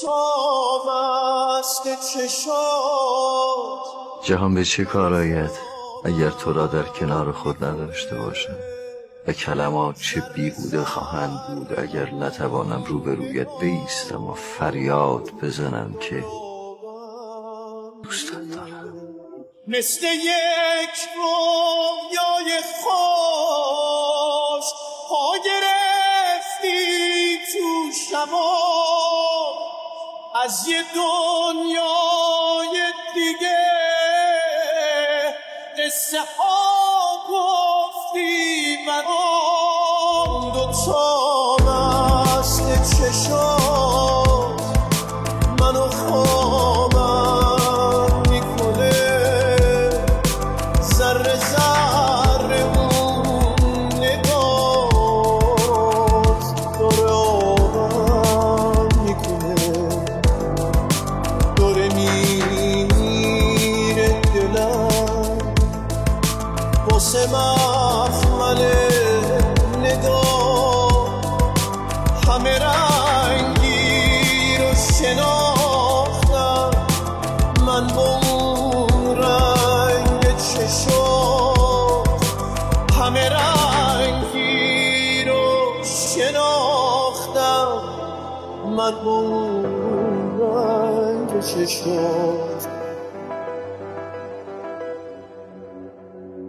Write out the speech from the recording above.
جهان به چه کار آید اگر تو را در کنار خود نداشته باشم و کلمات چه بیهوده خواهند بود اگر نتوانم روبرویت بایستم و فریاد بزنم که دوستت دارم. مثل یک رویای خوش پا گرفتی تو شما از یه دنیای دیگه قصه ها گفتی برام دوتا مست چشات منو خوابم میکنه ذره ذره اون نگات داره آبم میکنه داره میره دلم واسه مخمل نگاه همه رنگی رو شناختم من با اون رنگ چشات همه رنگی رو شناختم من با اون رنگ چشات